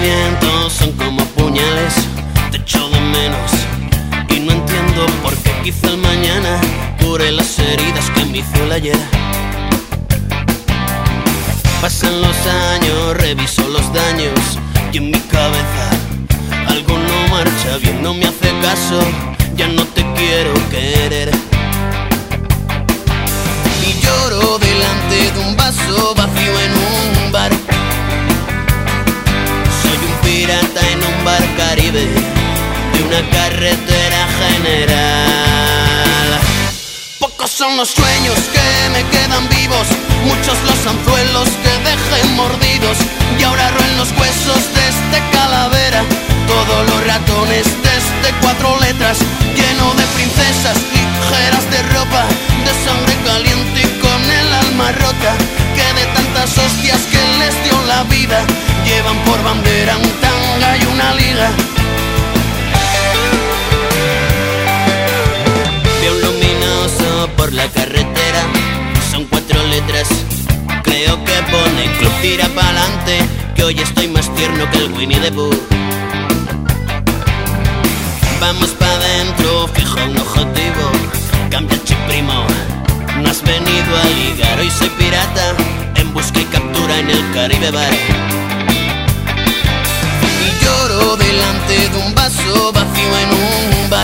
sentimientos son como puñales, te echo de menos y no entiendo por qué quizá el mañana cure las heridas que me hizo el ayer. Pasan los años, reviso los daños y en mi cabeza algo no marcha bien, no me hace caso, ya no te quiero querer. Y lloro delante de un vaso vacío en un bar. Soy un pirata en un bar Caribe de una carretera general. Pocos son los sueños que me quedan vivos, muchos los anzuelos que dejé mordidos, y ahora roen los huesos de este calavera, todos los ratones de este 4 letras, lleno de princesas ligeras de ropa, de sangre caliente y con el alma rota, que de tantas hostias que les dio la vida, llevan por bandera un tanga y una liga. Veo un luminoso por la carretera, son 4 letras, creo que pone Club Tira Pa'lante, que hoy estoy más tierno que el Winnie the Pooh. Vamos pa' dentro, fijo un objetivo, cambia chip primo, no has venido a ligar, hoy soy pirata, en busca y captura en el Caribe Bar. Y lloro delante de un vaso vacío en un bar.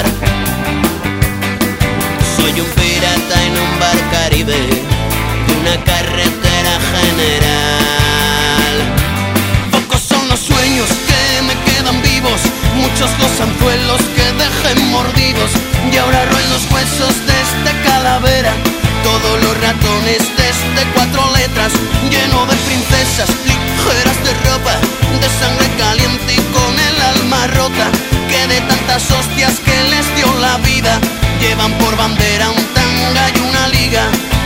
Soy un pirata en un bar Caribe de una carretera general. Pocos son los sueños que me quedan vivos, muchos los anzuelos que dejé mordidos, y ahora roen los huesos de este calavera, todos los ratones de este 4 letras, lleno de princesas ligeras de ropa, de sangre caliente y con el alma rota, que de tantas hostias que les dio la vida, llevan por bandera un tanga y una liga.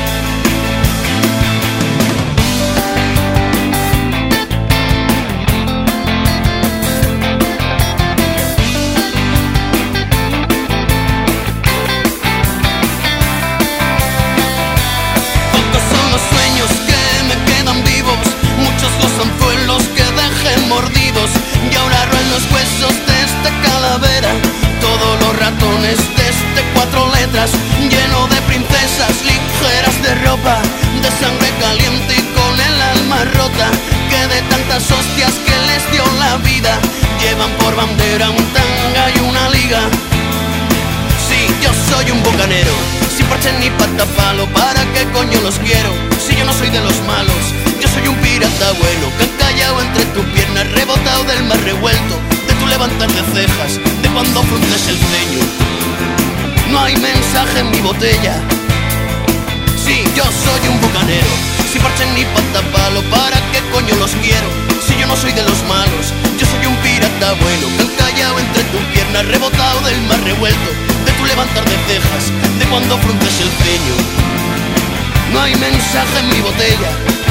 Pocos son los sueños que me quedan vivos, muchos los anzuelos que dejé mordidos, y ahora roen los huesos de este calavera, todos los ratones de este 4 letras, lleno de princesas ligeras de ropa, de sangre caliente y con el alma rota, que de tantas hostias que les dio la vida, llevan por bandera un tanga y una liga. Sí, yo soy un bucanero, sin parche ni patapalo, ¿para qué coño los quiero? Si yo no soy de los malos, yo soy un pirata bueno, que callado entre tus piernas, rebotado del mar revuelto, de tu levantar de cejas, de cuando frunces el ceño. No hay mensaje en mi botella. Sí, yo soy un bucanero, sin parche ni patapalo, ¿para qué coño los quiero? Si yo no soy de los malos, yo soy un pirata bueno, que callado entre tus piernas, rebotado del mar revuelto, de tu levantar de cejas, de cuando frunces el ceño. No hay mensaje en mi botella.